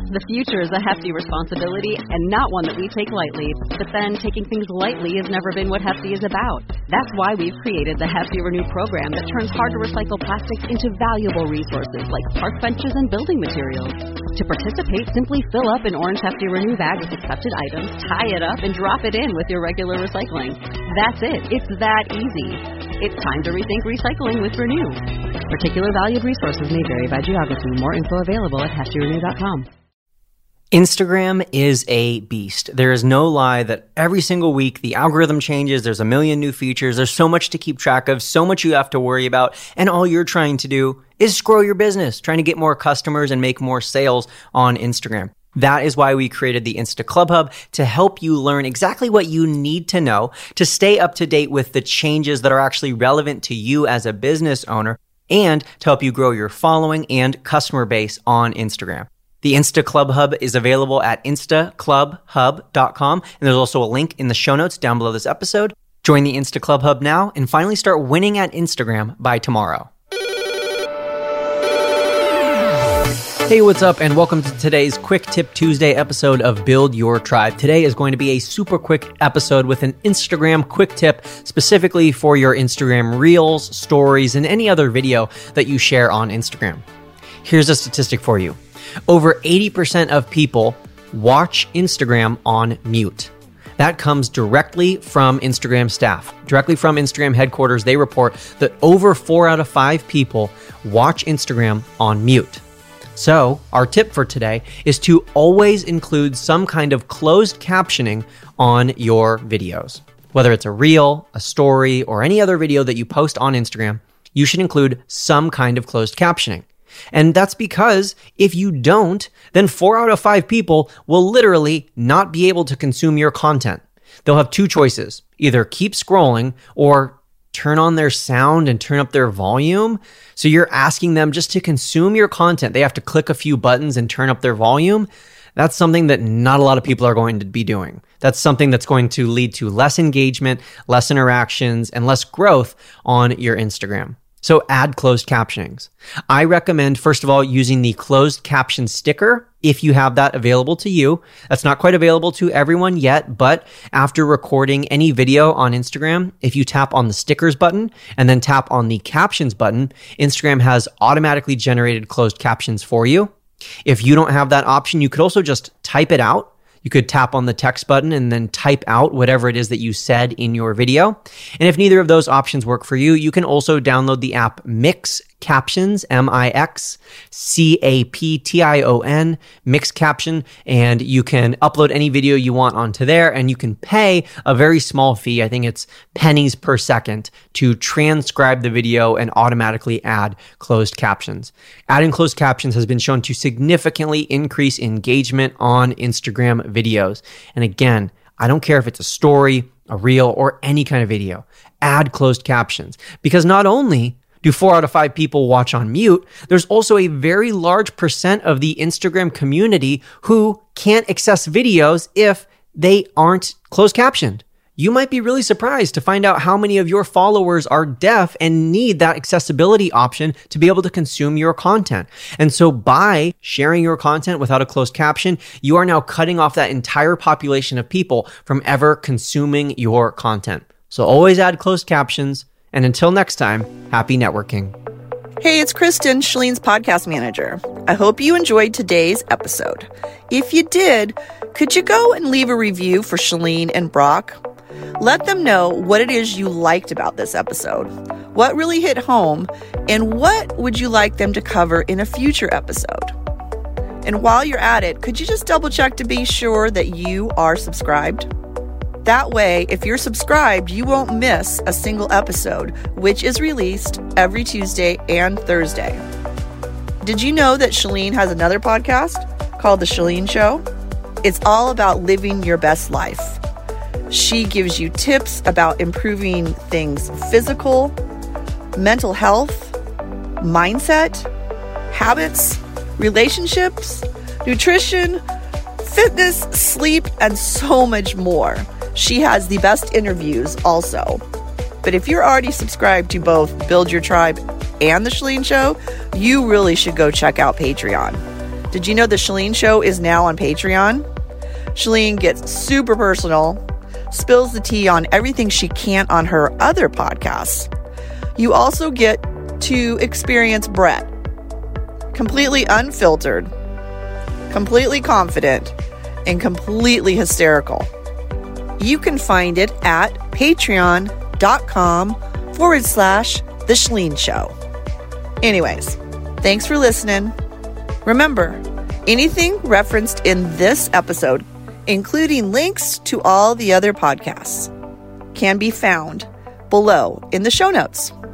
The future is a hefty responsibility and not one that we take lightly. But then taking things lightly has never been what Hefty is about. That's why we've created the Hefty Renew program that turns hard-to-recycle plastics into valuable resources like park benches and building materials. To participate, simply fill up an orange Hefty Renew bag with accepted items, tie it up, and drop it in with your regular recycling. That's it. It's that easy. It's time to rethink recycling with Renew. Particular valued resources may vary by geography. More info available at heftyrenew.com. Instagram is a beast. There is no lie that every single week the algorithm changes, there's a million new features, there's so much to keep track of, so much you have to worry about, and all you're trying to do is grow your business, trying to get more customers and make more sales on Instagram. That is why we created the Insta Club Hub to help you learn exactly what you need to know to stay up to date with the changes that are actually relevant to you as a business owner and to help you grow your following and customer base on Instagram. The Insta Club Hub is available at instaclubhub.com, and there's also a link in the show notes down below this episode. Join the Insta Club Hub now and finally start winning at Instagram by tomorrow. Hey, what's up, and welcome to today's Quick Tip Tuesday episode of Build Your Tribe. Today is going to be a super quick episode with an Instagram quick tip specifically for your Instagram Reels, Stories, and any other video that you share on Instagram. Here's a statistic for you. Over 80% of people watch Instagram on mute. That comes directly from Instagram staff. Directly from Instagram headquarters, they report that over 4 out of 5 people watch Instagram on mute. So, our tip for today is to always include some kind of closed captioning on your videos. Whether it's a reel, a story, or any other video that you post on Instagram, you should include some kind of closed captioning. And that's because if you don't, then 4 out of 5 people will literally not be able to consume your content. They'll have 2 choices, either keep scrolling or turn on their sound and turn up their volume. So you're asking them just to consume your content. They have to click a few buttons and turn up their volume. That's something that not a lot of people are going to be doing. That's something that's going to lead to less engagement, less interactions, and less growth on your Instagram. So add closed captionings. I recommend, first of all, using the closed caption sticker if you have that available to you. That's not quite available to everyone yet, but after recording any video on Instagram, if you tap on the stickers button and then tap on the captions button, Instagram has automatically generated closed captions for you. If you don't have that option, you could also just type it out. You could tap on the text button and then type out whatever it is that you said in your video. And if neither of those options work for you, you can also download the app Mix Captions, MixCaption, Mix Caption, and you can upload any video you want onto there, and you can pay a very small fee, I think it's pennies per second, to transcribe the video and automatically add closed captions. Adding closed captions has been shown to significantly increase engagement on Instagram videos. And again, I don't care if it's a story, a reel, or any kind of video. Add closed captions, because not only do 4 out of 5 people watch on mute, there's also a very large percent of the Instagram community who can't access videos if they aren't closed captioned. You might be really surprised to find out how many of your followers are deaf and need that accessibility option to be able to consume your content. And so by sharing your content without a closed caption, you are now cutting off that entire population of people from ever consuming your content. So always add closed captions. And until next time, happy networking. Hey, it's Kristen, Shalene's podcast manager. I hope you enjoyed today's episode. If you did, could you go and leave a review for Shalene and Brock? Let them know what it is you liked about this episode, what really hit home, and what would you like them to cover in a future episode. And while you're at it, could you just double check to be sure that you are subscribed? That way, if you're subscribed, you won't miss a single episode, which is released every Tuesday and Thursday. Did you know that Shalene has another podcast called The Shalene Show? It's all about living your best life. She gives you tips about improving things physical, mental health, mindset, habits, relationships, nutrition, fitness, sleep, and so much more. She has the best interviews also. But if you're already subscribed to both Build Your Tribe and The Shalene Show, you really should go check out Patreon. Did you know the Chalene Show is now on Patreon? Chalene gets super personal, spills the tea on everything she can't on her other podcasts. You also get to experience Brett, completely unfiltered, completely confident, and completely hysterical. You can find it at patreon.com/The Chalene Show. Anyways, thanks for listening. Remember, anything referenced in this episode, including links to all the other podcasts, can be found below in the show notes.